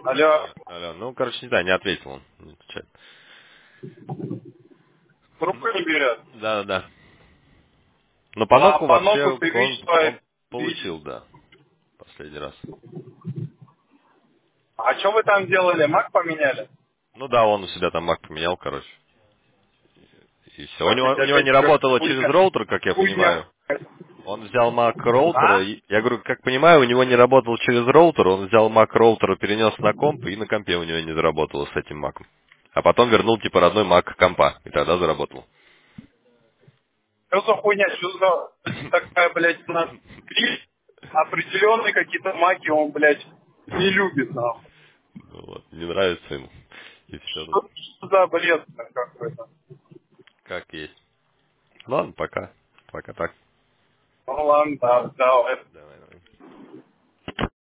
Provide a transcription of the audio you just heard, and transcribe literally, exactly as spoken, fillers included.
Алло. Алло, ну, короче, не знаю, не ответил он. Не отвечает. Трубку не берет. Да, да, да. Но по Ну, а ноку по вообще ноку ты видишь, он, что он видишь. получил, да, последний раз. А что вы там делали? Мак поменяли? Ну да, он у себя там мак поменял, короче. И все. У Так него, ведь у него не опять какая-то работало через хуйня. роутер, как я Хуйня. понимаю. Он взял Mac роутера, А? и, я говорю, как понимаю, у него не работал через роутер, он взял Mac роутер, перенес на комп, и на компе у него не заработало с этим Mac. А потом вернул типа родной Mac компа, и тогда заработал. Что за хуйня? Что за такая, блядь, у нас кризис? Определенные какие-то маки он, блядь, не любит, нахуй. Ну вот, не нравится ему. И все тут. Что, что за бред какой-то? Как есть. Ладно, пока. Пока так. Ну ладно, да, давай. Давай.